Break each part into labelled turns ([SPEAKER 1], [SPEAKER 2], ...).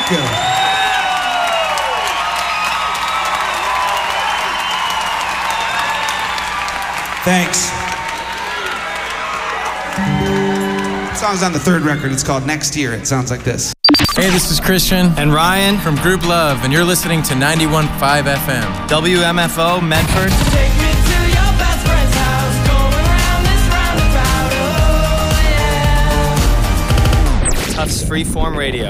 [SPEAKER 1] Thanks. The song's on the third record. It's called Next Year. It sounds like this.
[SPEAKER 2] Hey, this is Christian and Ryan from Group Love, and you're listening to 91.5 FM. WMFO, Medford.
[SPEAKER 3] Take me to your best friend's house, going around this roundabout, oh yeah.
[SPEAKER 2] Tufts Freeform Radio.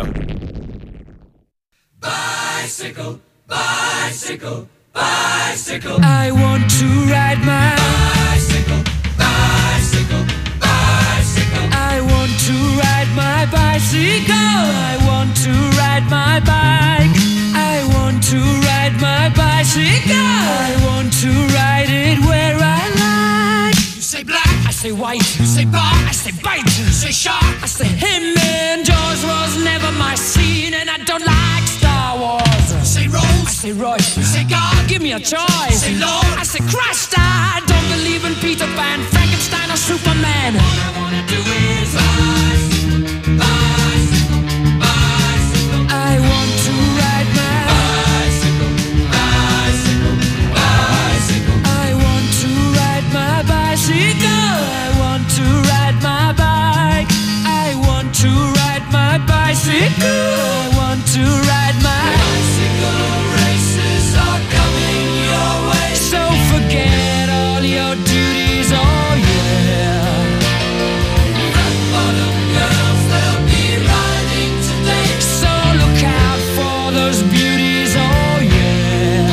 [SPEAKER 3] Bicycle, bicycle, bicycle. I want to ride my bicycle, bicycle, bicycle. I want to ride my bicycle. I want to ride my bike. I want to ride my bicycle. I want to ride it where I like. You say black, I say white. You say bar, I say bite. You say shark, I say him. And Jaws was never my scene, and I don't like Star Wars. You say Rose, I say Royce. You say God, give me a choice. You say Lord, I say Christ. I don't believe in Peter Pan, Frankenstein, or Superman. All I wanna do is bicycle, bicycle, bicycle. I want to ride my bicycle, bicycle, bicycle. I want to ride my bicycle. I want to ride my bike. I want to ride my bicycle. I want to ride my bicycle. Races are coming your way, so forget all your duties, oh yeah. Rock bottom girls, they'll be riding today, so look out for those beauties, oh yeah.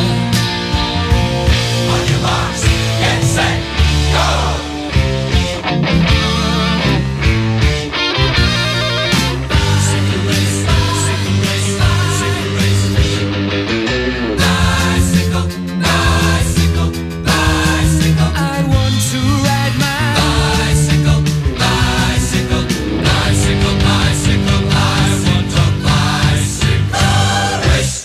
[SPEAKER 3] On your marks, get set, go! Bicycle race, bicycle race, bicycle race. Bicycle, bicycle, bicycle. I want to ride my bicycle, bicycle, bicycle, bicycle. I want a bicycle race.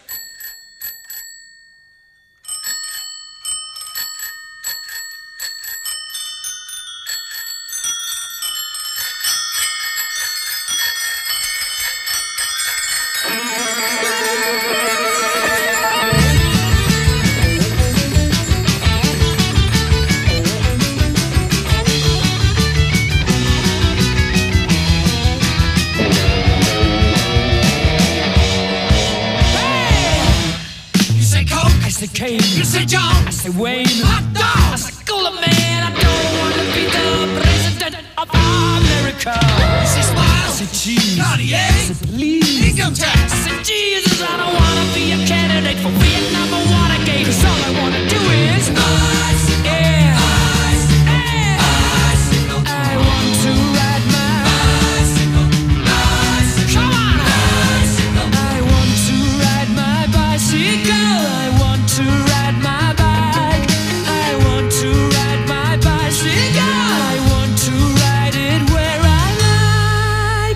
[SPEAKER 3] You say Coke, I say Kane. You say John, I say Wayne. Hot dog, I say Cooler Man. I don't want to be the president of America. You say Smile, I say Cheese. Cartier, I say Please. Income tax, I say Jesus. I don't want to be a candidate for Vietnam or Watergate. 'Cause all I want to do is bicycle, yeah. Bicycle, yeah. Bicycle. I want to ride my bicycle, bicycle. Come on, bicycle. I want to ride my bicycle. I want to ride my bike. I want to ride my bicycle. I want to ride it where I like.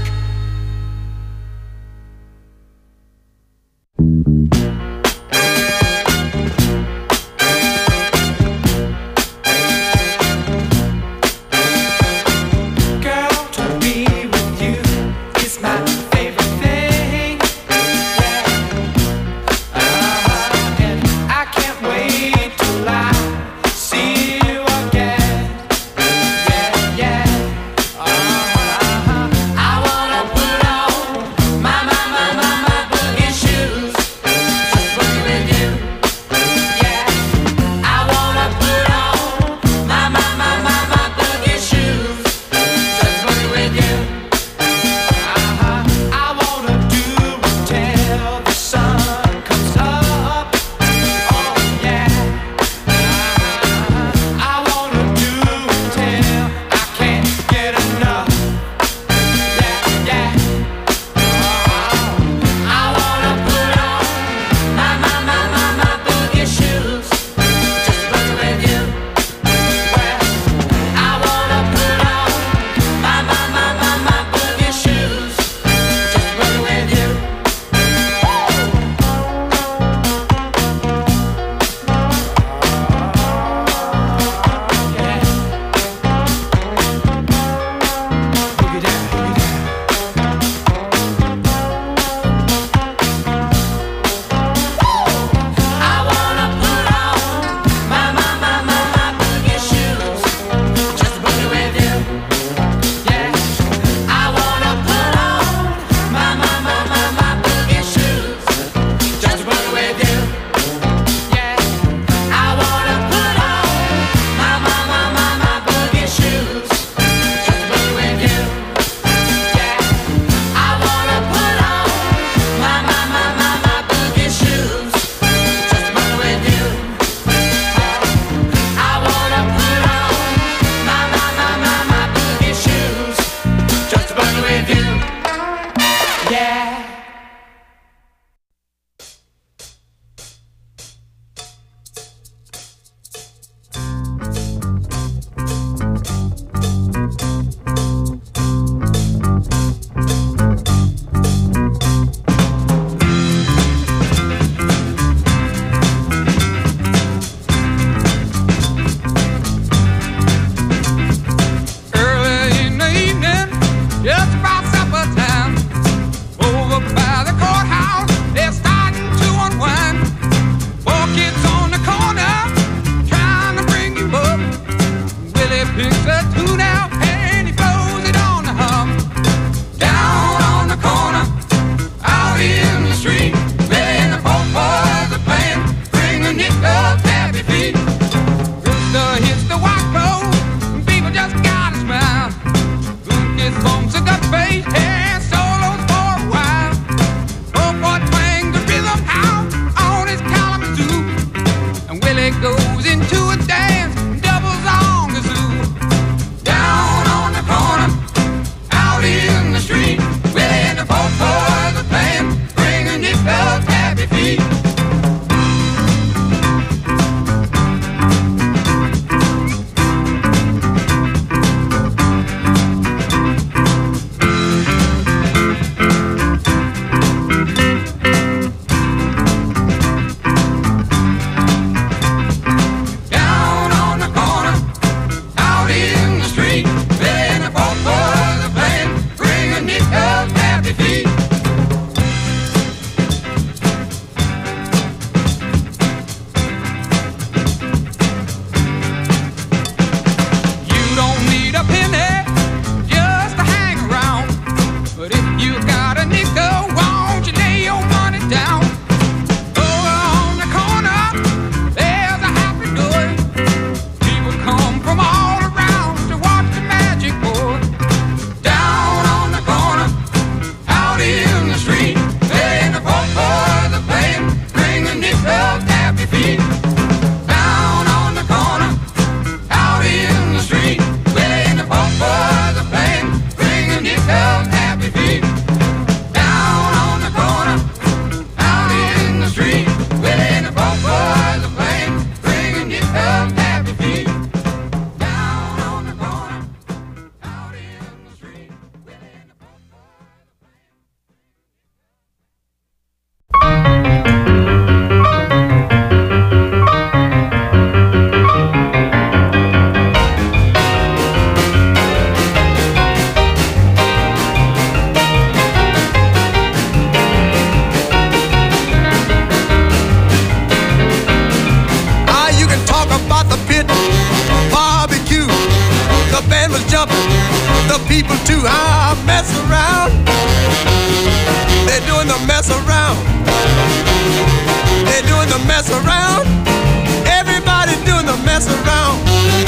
[SPEAKER 4] people to mess around. They're doing the mess around. They're doing the mess around. Everybody's doing the mess around.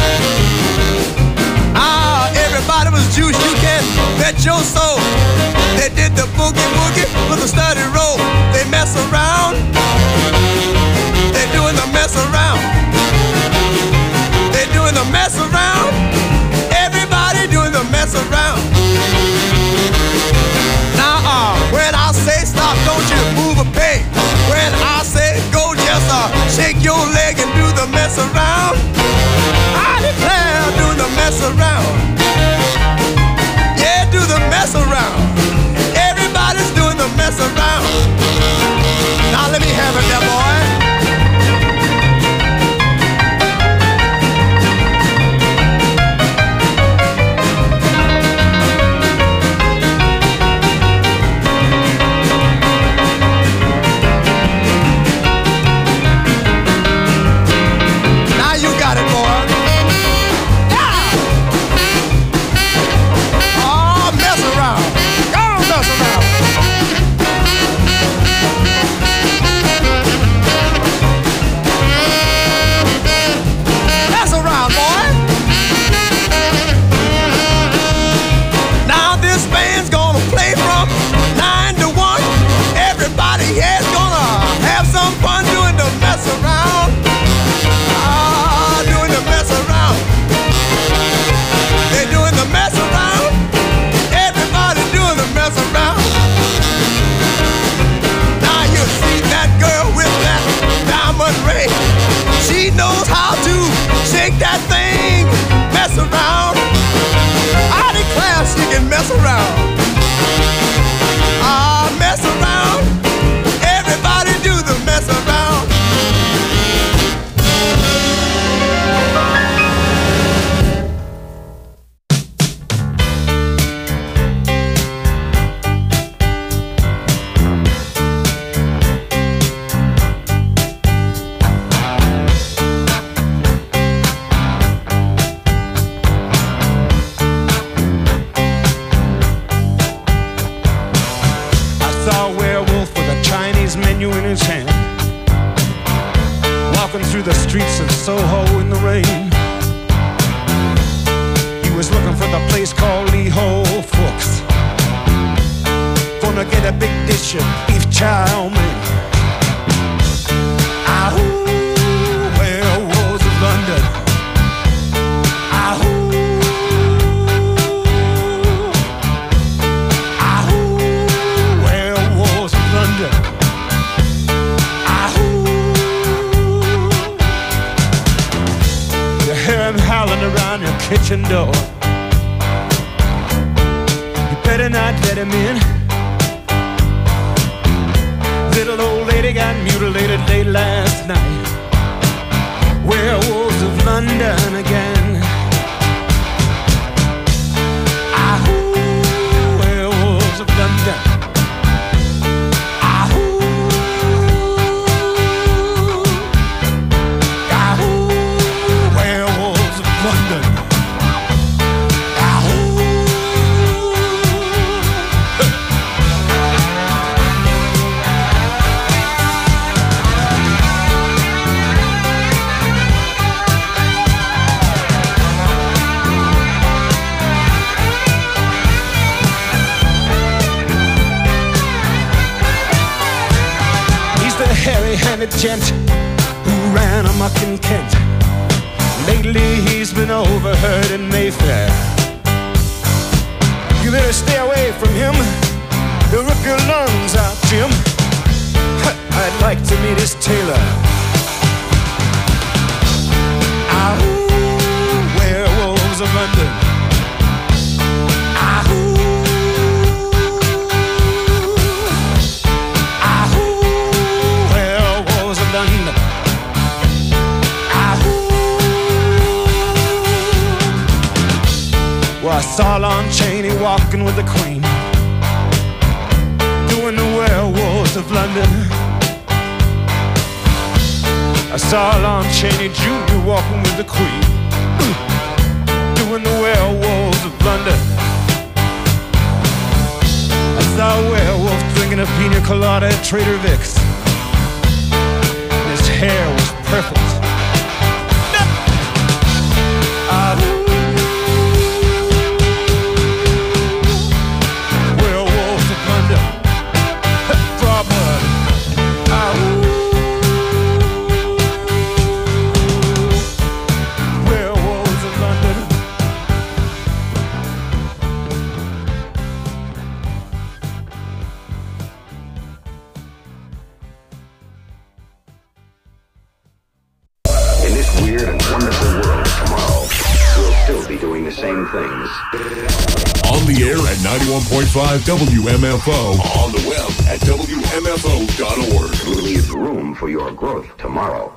[SPEAKER 4] Everybody was juice, you can bet your soul. They did the boogie woogie with a steady roll. They mess around. They're doing the mess around. They're doing the mess around. Everybody doing the mess around. Now, when I say stop, don't you move a peg. When I say go, just shake your leg and do the mess around. I declare, do the mess around. Yeah, do the mess around. Everybody's doing the mess around. Now let me have it there, boy. She knows how to shake that thing, mess around. I declare she can mess around. Mess around. Everybody do the mess around. Through the streets of Soho in the rain. He was looking for the place called Lee Ho Fooks. Gonna get a big dish of beef chow mein. Werewolves of London. Werewolves of London. Howling around your kitchen door. You better not let him in. Little old lady got mutilated late last night. Werewolves of London again. Werewolves of London. Hairy-handed gent who ran amok in Kent. Lately he's been overheard in Mayfair. You better stay away from him. He'll rip your lungs out, Jim. I'd like to meet his tailor. Werewolves of London. Well, I saw Lon Chaney walking with the Queen, doing the Werewolves of London. I saw Lon Chaney Jr. walking with the Queen, doing the Werewolves of London.
[SPEAKER 5] colada at Trader Vic's. His hair was perfect. Werewolves of London. Draw blood. Werewolves of London.
[SPEAKER 6] In this weird and wonderful world of tomorrow, we'll still be doing the same things.
[SPEAKER 7] On the air at 91.5 WMFO. On the web at WMFO.org.
[SPEAKER 6] We'll leave room for your growth tomorrow.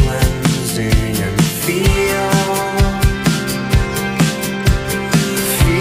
[SPEAKER 3] Feel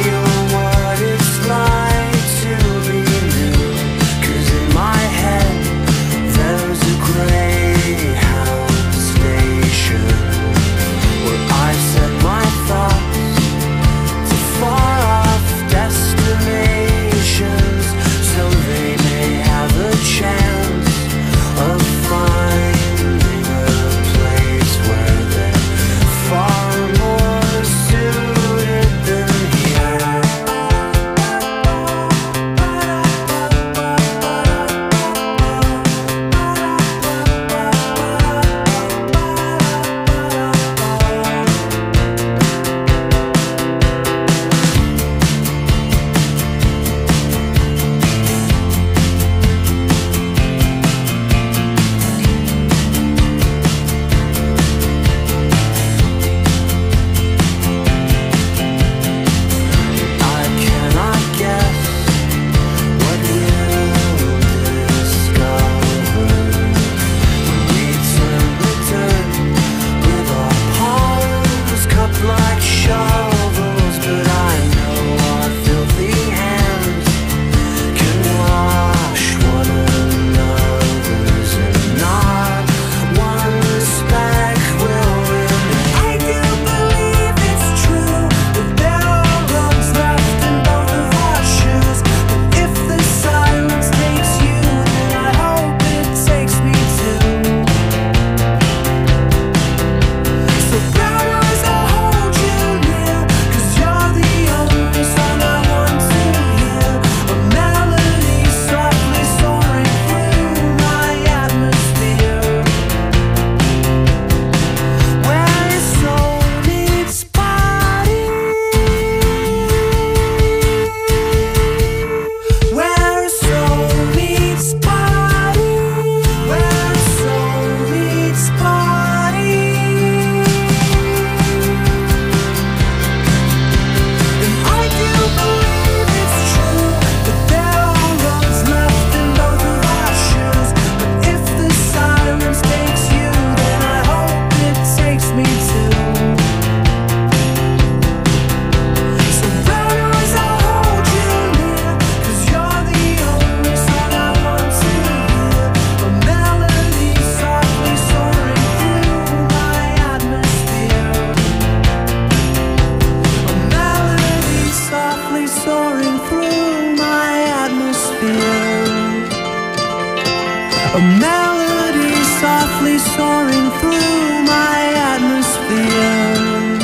[SPEAKER 3] softly soaring through my atmosphere.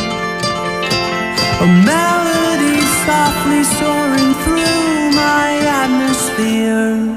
[SPEAKER 3] A melody softly soaring through my atmosphere.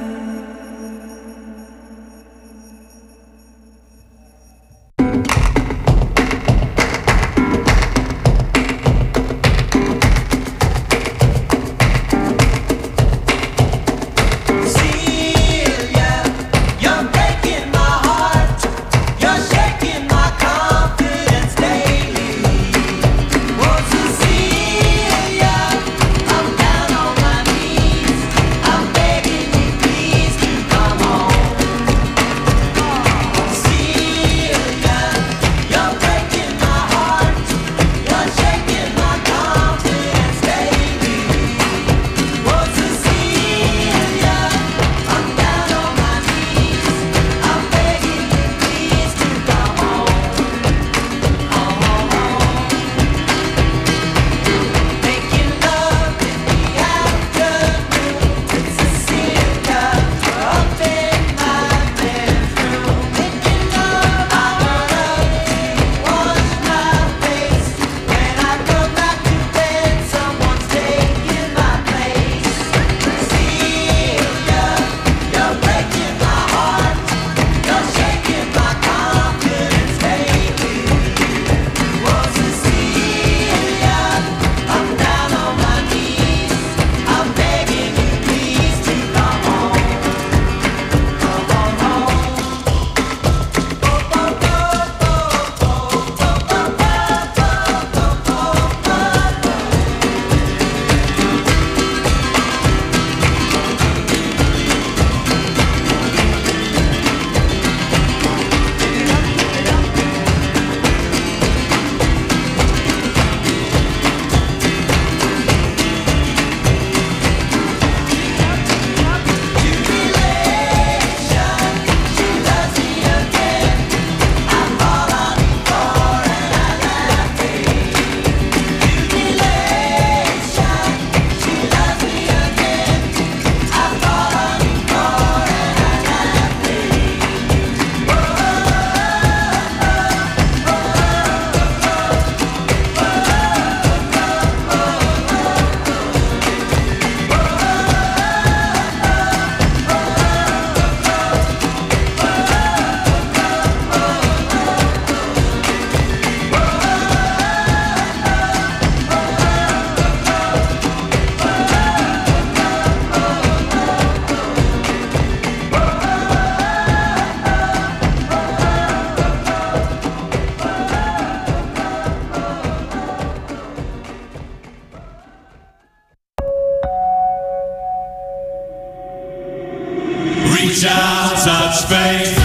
[SPEAKER 8] Reach out, touch faith.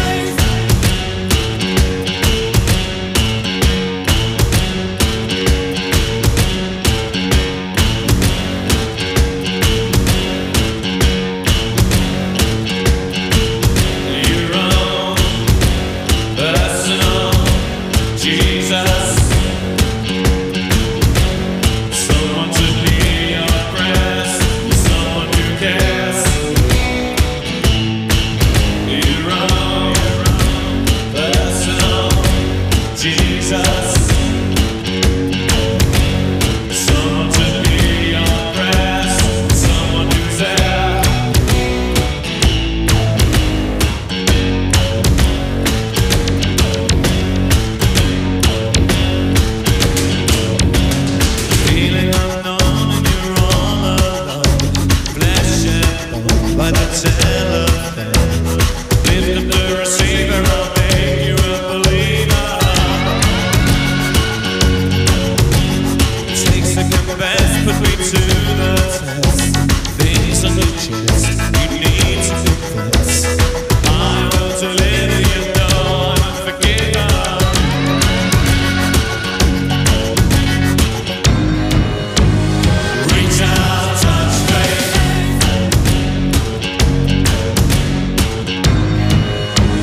[SPEAKER 8] Your own personal Jesus. Someone to hear your prayers. Someone who cares. Your own personal Jesus. Someone to hear your prayers. Someone who's there. Feeling unknown and you're all alone. Flesh and bone by the telephone. Lift up the receiver, I'll make you a believer. Take second best, put me to the test. Things on your chest, you need to confess. I will deliver you, know I'm a forgiver. Reach out, touch faith.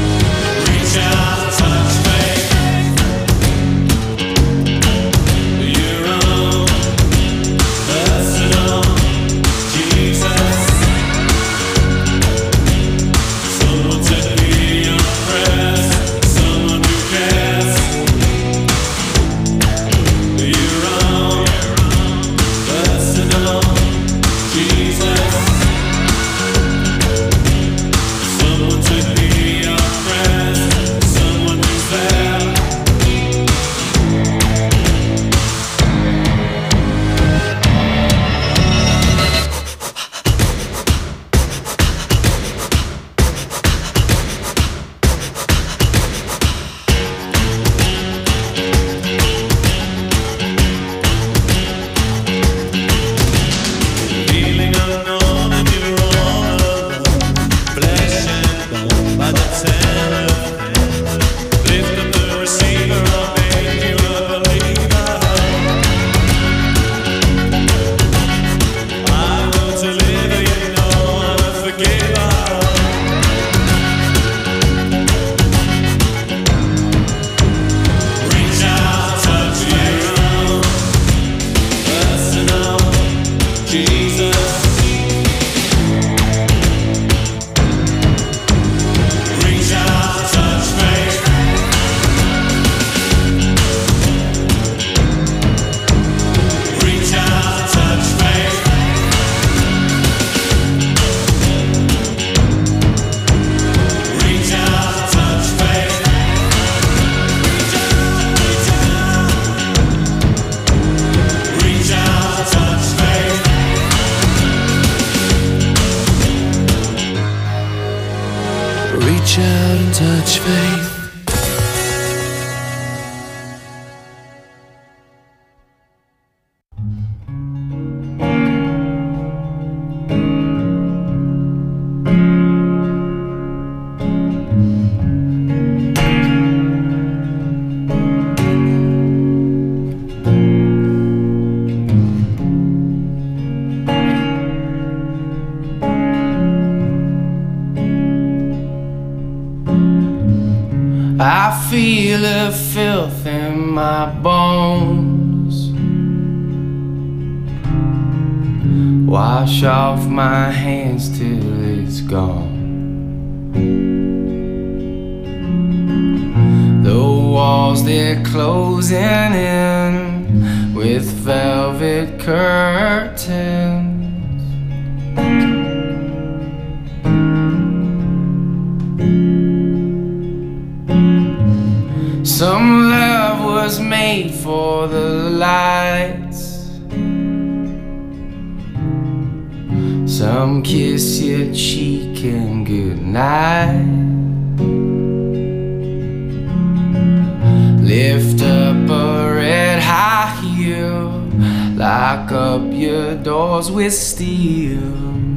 [SPEAKER 3] much faith.
[SPEAKER 9] I feel the filth in my bones. Wash off my hands till it's gone. The walls, they're closing in with velvet curtains. Some love was made for the lights. Some kiss your cheek and goodnight. Lift up a red high heel, lock up your doors with steel.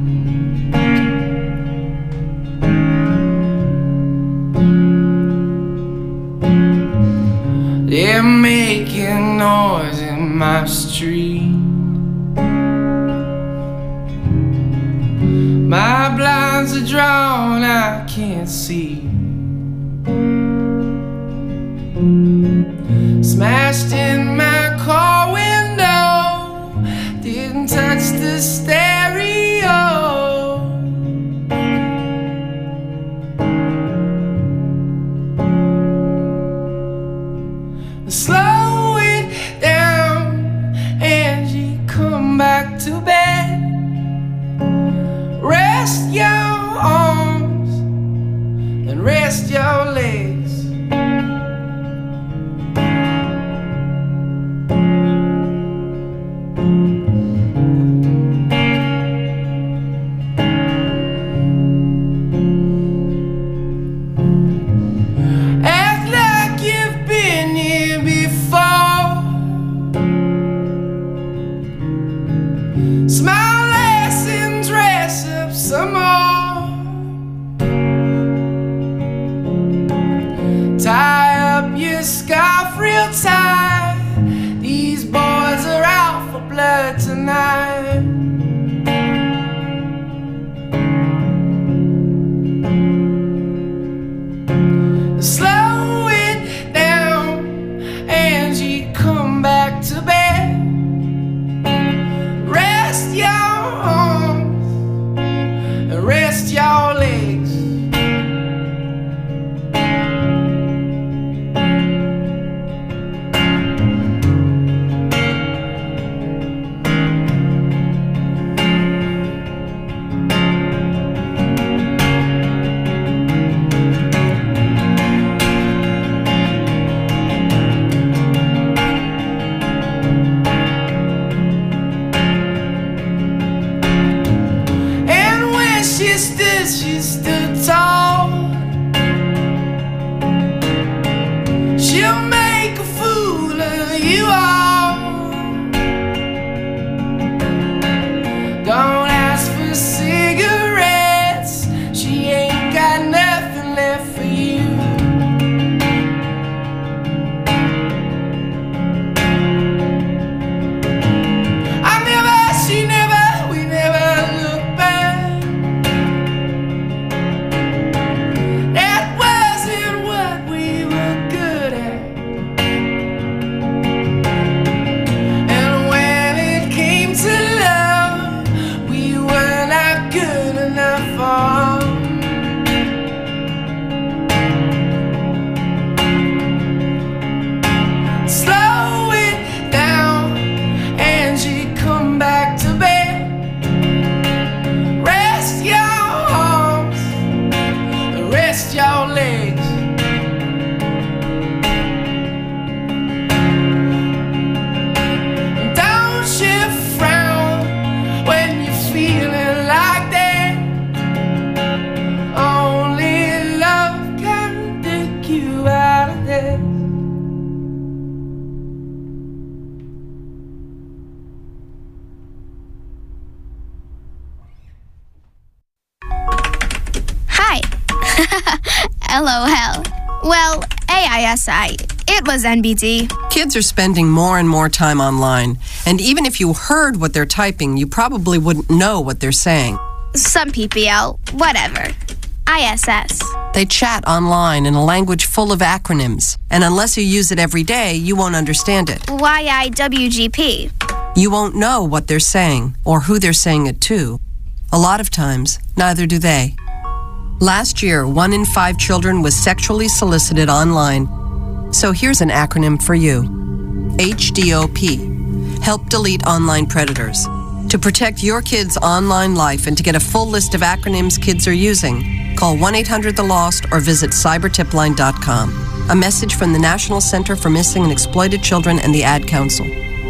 [SPEAKER 9] They're making noise in my street. My blinds are drawn, I can't see. Smashed in my car window, didn't touch the stereo. Slow it down, Angie, come back to bed. Rest your arms and rest your legs. Smile less and dress up some more. Tie up your scarf real tight. These boys are out for blood tonight. Slow it down, Angie, come back to bed. Rest your arms and rest your legs.
[SPEAKER 10] LOL. Well, AISI. It was NBD.
[SPEAKER 11] Kids are spending more and more time online, and even if you heard what they're typing, you probably wouldn't know what they're saying.
[SPEAKER 10] Some PPL, whatever. ISS.
[SPEAKER 11] They chat online in a language full of acronyms, and unless you use it every day, you won't understand it.
[SPEAKER 10] YIWGP.
[SPEAKER 11] You won't know what they're saying or who they're saying it to. A lot of times, neither do they. Last year, 1 in 5 children was sexually solicited online. So here's an acronym for you. HDOP. Help delete online predators. To protect your kids' online life and to get a full list of acronyms kids are using, call 1-800-THE-LOST or visit cybertipline.com. A message from the National Center for Missing and Exploited Children and the Ad Council.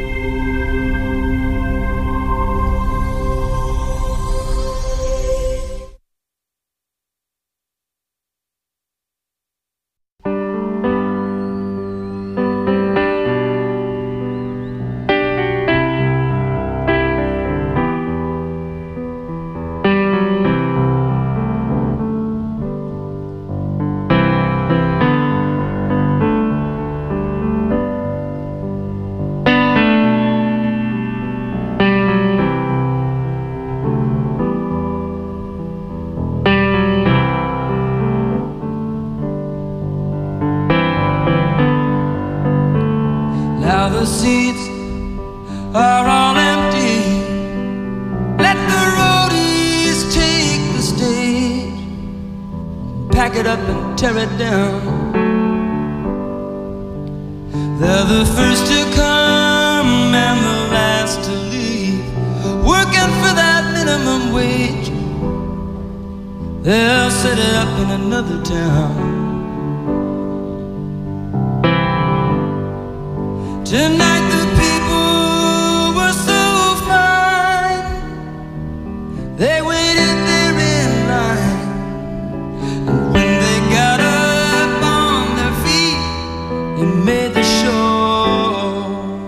[SPEAKER 3] The seats are all empty. Let the roadies take the stage, pack it up and tear it down. They're the first to come and the last to leave, working for that minimum wage. They'll set it up in another town. Tonight the people were so fine. They waited there in line, and when they got up on their feet, they made the show.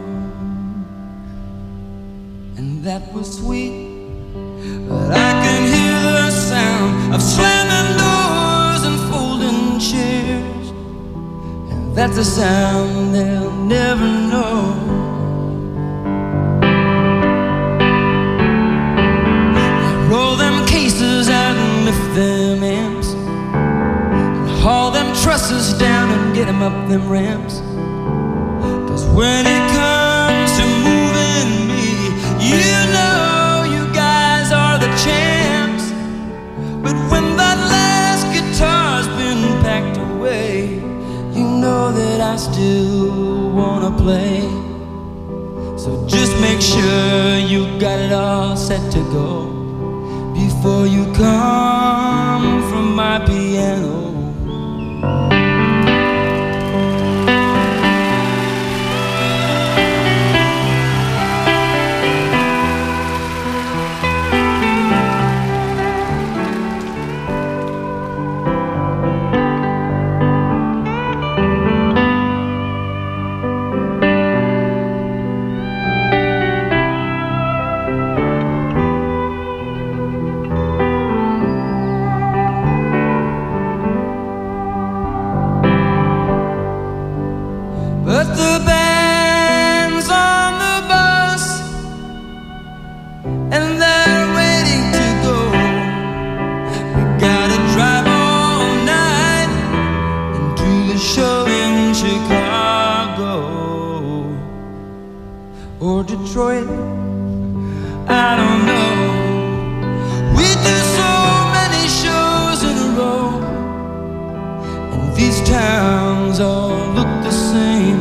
[SPEAKER 3] And that was sweet, but I can hear the sound of slamming doors and folding chairs, and that's a sound they'll never know. Roll them cases out and lift them amps, and haul them trusses down and get them up them ramps. 'Cause when it comes to moving me, you know you guys are the champs. But when that last guitar's been packed away, you know that I still wanna play. So just make sure you got it all set to go before you come from my piano. But the band's on the bus, and they're waiting to go. We gotta drive all night and do the show in Chicago or Detroit, I don't know. We do so many shows in a row, and these towns all look the same.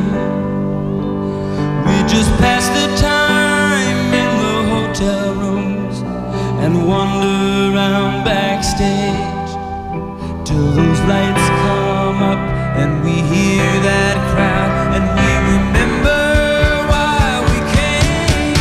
[SPEAKER 3] We just pass the time in the hotel rooms and wander around backstage till those lights come up and we hear that crowd and we remember why we came.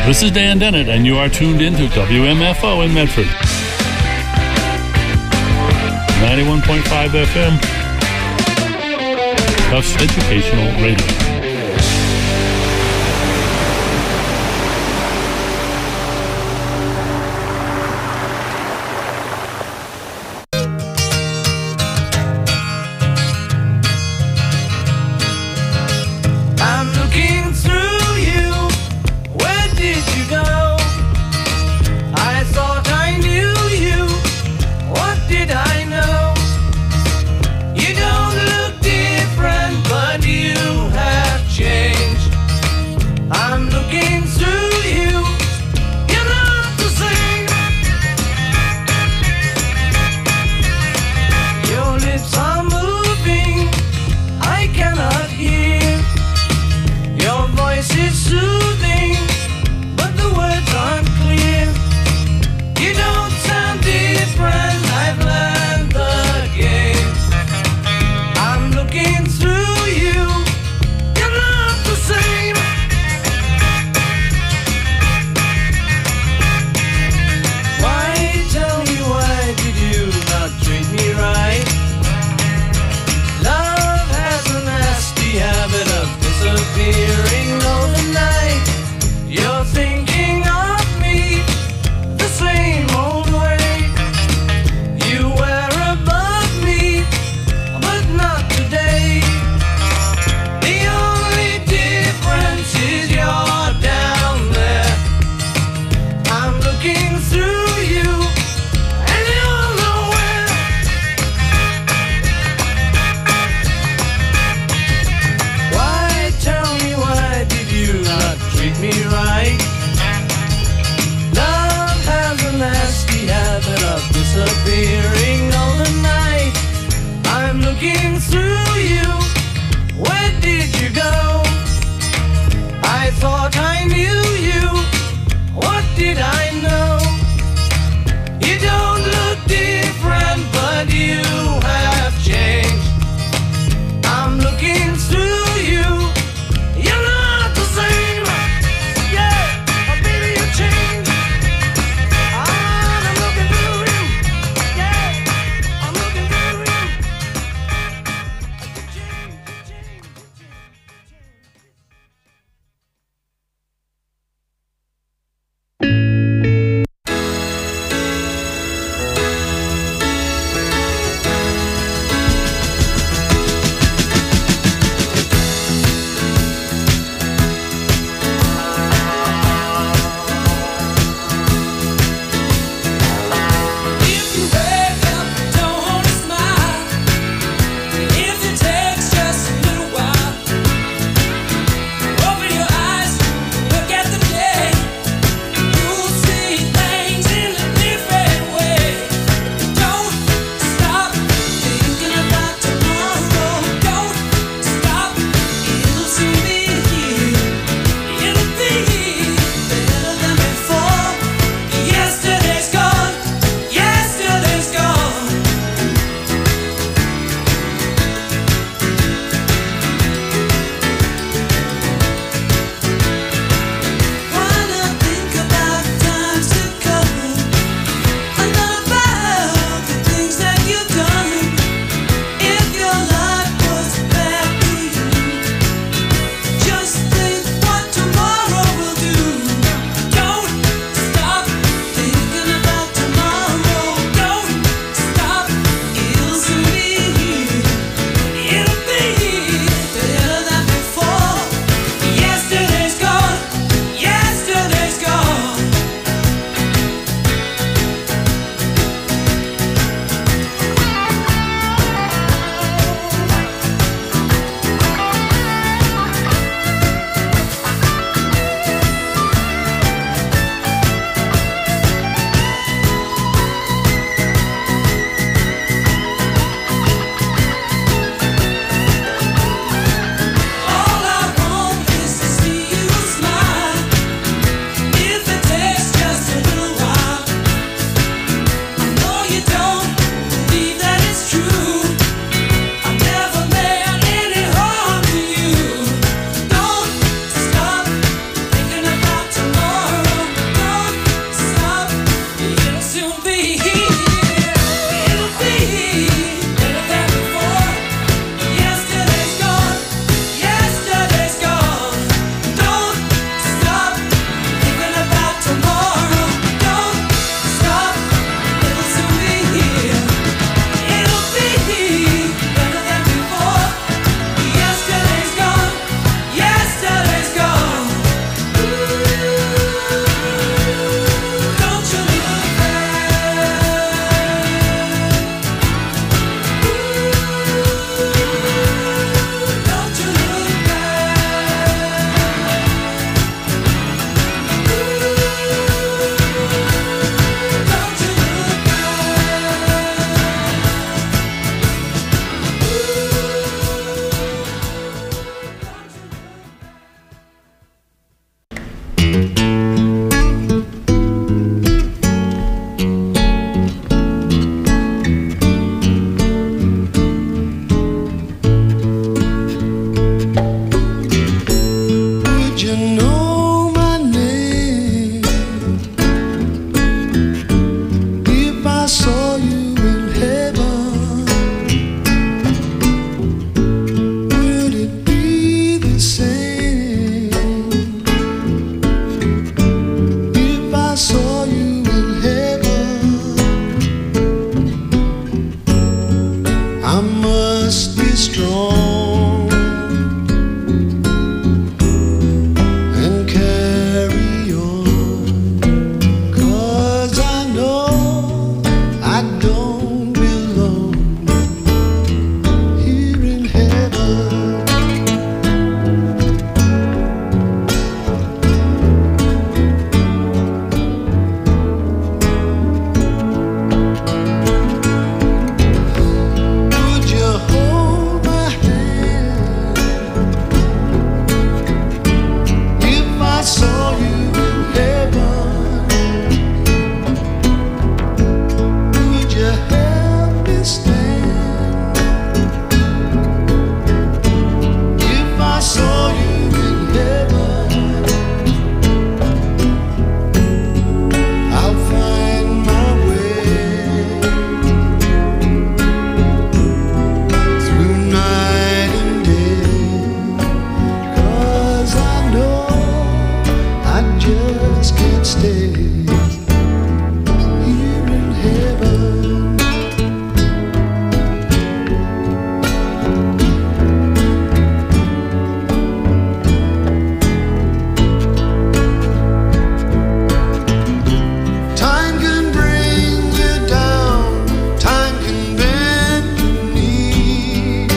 [SPEAKER 12] This is Dan Dennett, and you are tuned into WMFO in Medford. 91.5 FM. Tufts Educational Radio.
[SPEAKER 3] I'm looking through you. Where did you go? I thought I knew you. What did I know? You don't look different, but you have changed. I'm looking through you. You're not the same. Your lips are moving. I cannot hear. Your voice is soothing, but the words aren't clear. You don't sound different, I've learned the game. I'm looking through you, you're not the same. Why, tell me, why did you not treat me right? Love has a nasty habit of disappearing overnight. You're thinking of me the same old way. You were above me, but not today. The only difference is you're down there. I'm looking through you, and you're nowhere. Why, tell me, why did you not treat me right? Love has a nasty habit of disappearing overnight. I'm looking through you. Where did you go? I thought I knew you. What did I know? You don't look different, but you have changed. I'm looking through you. You're not the same. Yeah, baby, you changed. I'm looking through you. Yeah, I'm looking through you.
[SPEAKER 13] the same if I saw you in heaven. I must be strong and carry on, 'cause I know I don't belong here in heaven. Would you hold my hand if I saw you in heaven? Would you help me stand if I saw you in heaven? I'll find my way through night and day, 'cause I know I just can't stay here in heaven. Time can bring you down, time can bend your knee.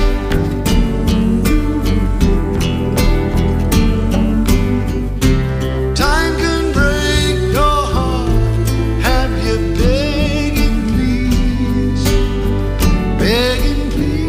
[SPEAKER 13] Time can break your heart, have you begging please, begging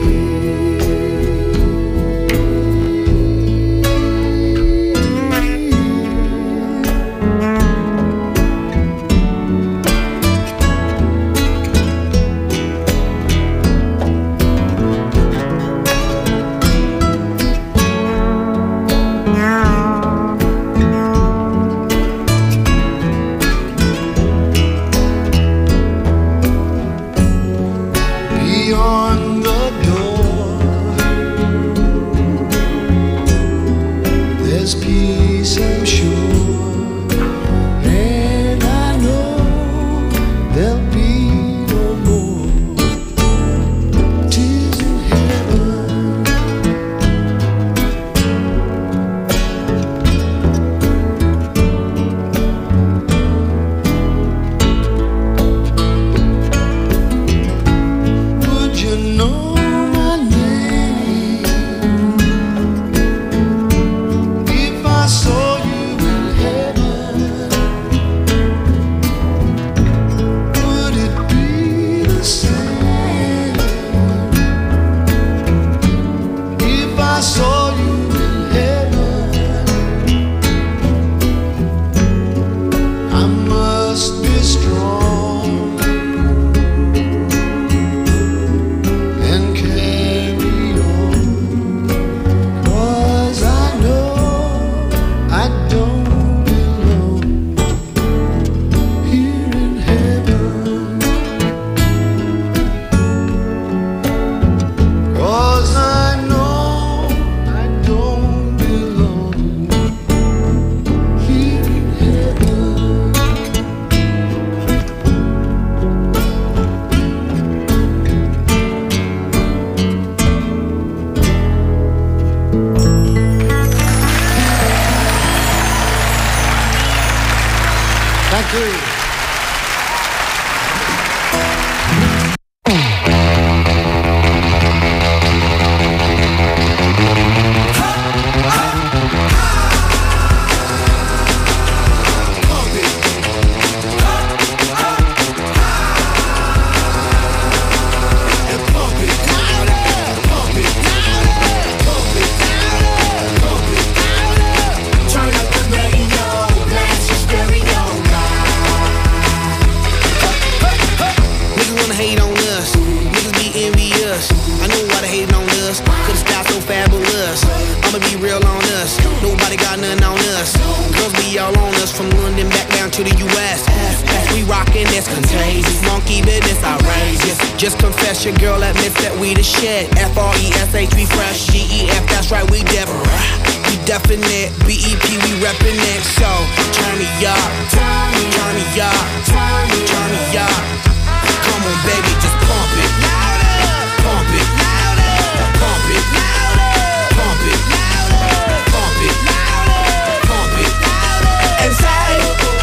[SPEAKER 13] beyond the door. There's peace, I'm sure, and I know there'll be no more tears in heaven. Would you know my name if I saw you in heaven? Would it be the same if I saw you in heaven? I must be strong and carry on, 'cause I know I don't belong here in heaven. 'Cause I know I don't belong here in heaven. Thank you.
[SPEAKER 3] Turn up the radio, blast your stereo.
[SPEAKER 14] Niggas wanna hate on us, niggas be envious. I know why they hating on us, 'cause the style so fabulous. I'ma be real on us, nobody got nothing on us. Girls be all on us, from London back down to the US. We rockin', that's contagious, monkey business outrageous. Just confess your girl admits that we the shit. Fresh, we fresh, GEF, that's right, we different. definite. BEP, we reppin' it. So, turn me up, turn me up, turn me up. Come on, baby, just pump it. Pump it. Pump it. Pump it. Pump it. Pump it. And say,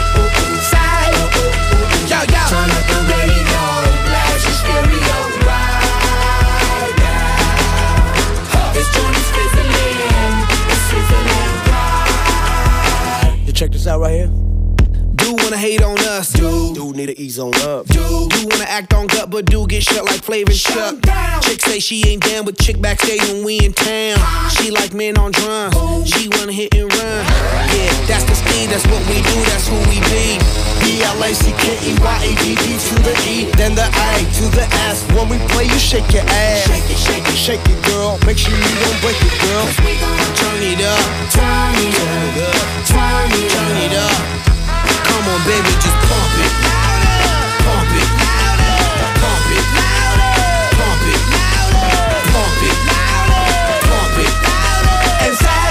[SPEAKER 14] yo, yo.
[SPEAKER 3] Turn up the radio, blast your stereo right now. This joint is fizzling, it's sizzling right.
[SPEAKER 14] You check this out right here. Do wanna hate on us, do need to ease on up, do wanna act on gut, but do get shut like Flavor Chuck. Chick say she ain't down with chick backstage when we in town. She like men on drums, she wanna hit and run. Yeah, that's the speed, that's what we do, that's who we be.
[SPEAKER 4] BLACKEYADD to the E, then the A to the S. When we play, you shake your ass. Shake it, shake it, shake it, girl. Make sure you don't break it, girl.
[SPEAKER 14] We gon' turn it up, turn it up, turn it up. Come on, baby, just pump it. Pump it. Pump it. Pump it. Pump it. Pump it. And say,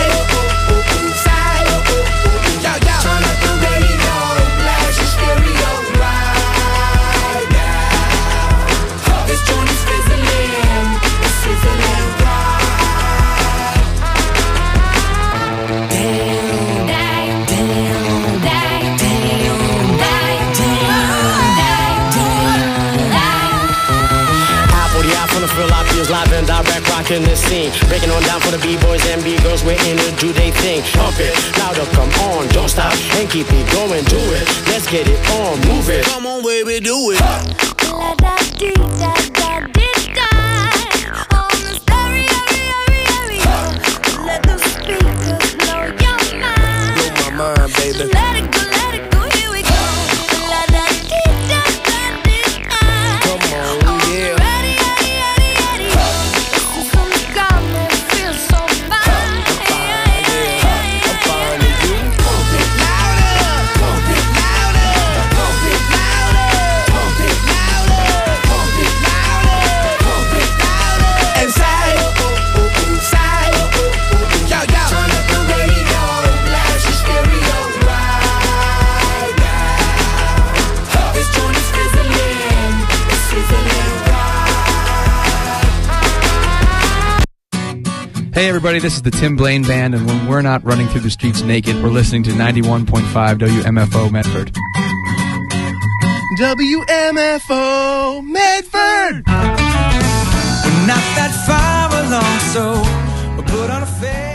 [SPEAKER 14] yo, yo.
[SPEAKER 3] Turn up the radio, blast your stereo right now. This joint is fizzling, it's sizzling right. Damn, damn, damn, damn, damn,
[SPEAKER 15] Real life feels live and direct, rocking the scene. Breaking on down for the B-boys and B-girls, we're in to do they thing. Pump it, louder, come on, don't stop, and keep it going, do it. Let's get it on, move it.
[SPEAKER 14] Come on, baby, do it.
[SPEAKER 3] Let the speakers blow your mind.
[SPEAKER 14] Blow my mind, baby.
[SPEAKER 3] Let it go, here we go.
[SPEAKER 14] Come on, yeah.
[SPEAKER 16] Hey everybody, this is the Tim Blaine Band, and when we're not running through the streets naked, we're listening to 91.5 WMFO Medford.
[SPEAKER 3] WMFO Medford. We're not that far along, so we'll put on a fair.